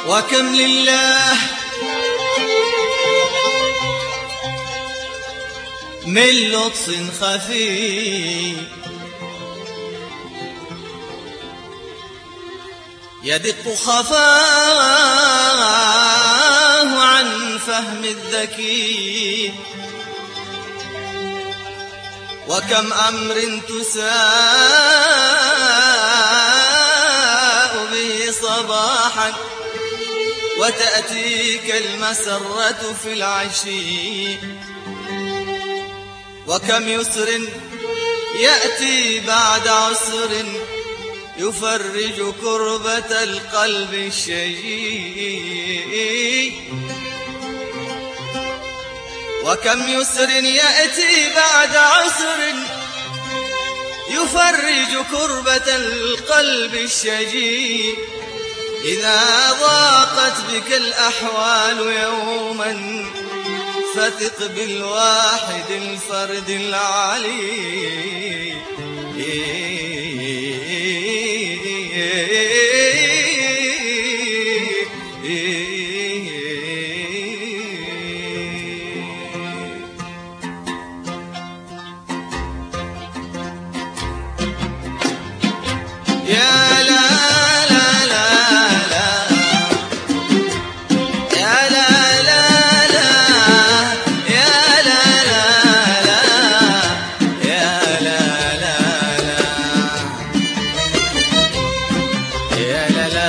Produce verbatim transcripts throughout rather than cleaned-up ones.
وكم لله من لطف خفي يدق خفاه عن فهم الذكي، وكم أمر تساء به صباحا وتأتيك المسرة في العشي، وكم يسر يأتي بعد عسر يفرج كربة القلب الشجي، وكم يسر يأتي بعد عسر يفرج كربة القلب الشجي. إذا ضاقت بك الأحوال يوما فثق بالواحد الفرد العلي، يا لا لا لا لا يا لا لا لا يا لا لا لا يا لا لا لا يا لا لا لا لا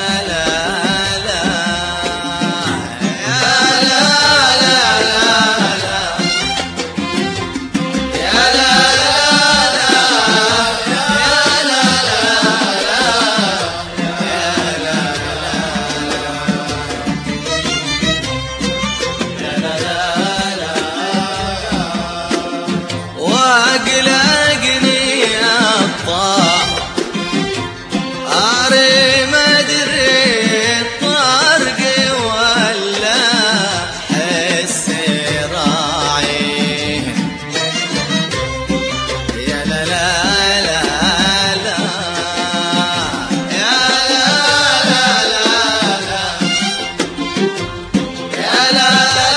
واقلقني الطاح أري ما أدري الطرق ولا حس راعي، يا لا لا لا لا يا لا لا لا لا يا لا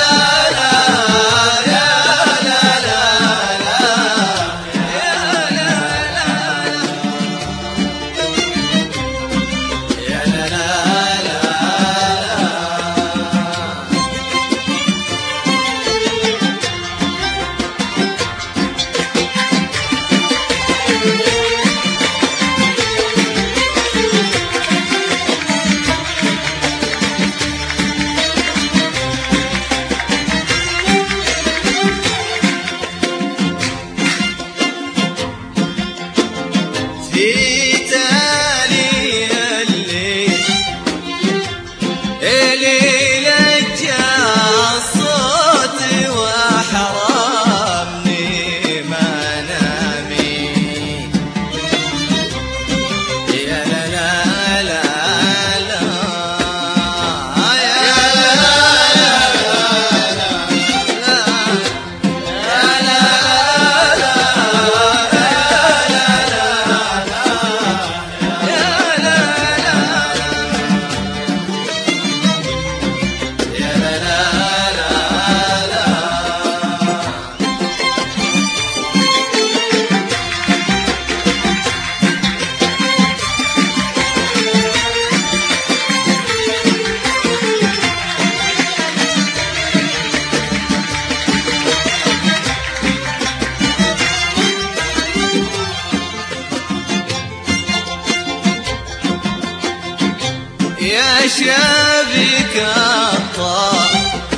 يا شابك الطاح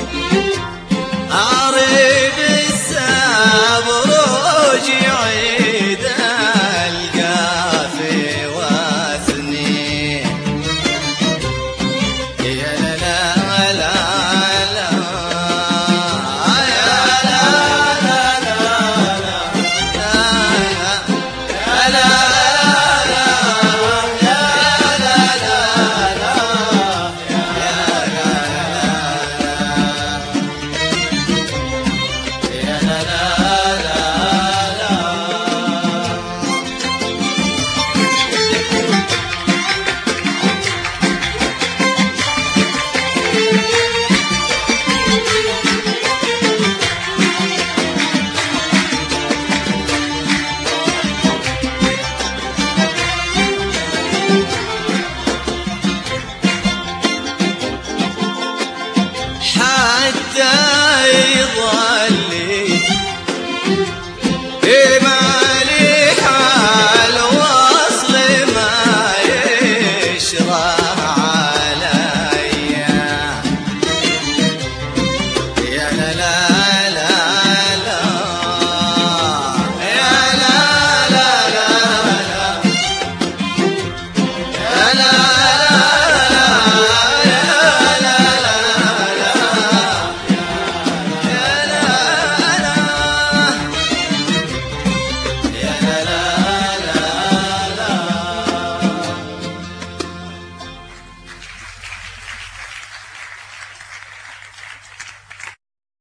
أريد السابروج يعيد القافي واثني، يا لا لا لا لا يا لا لا لا لا لا لا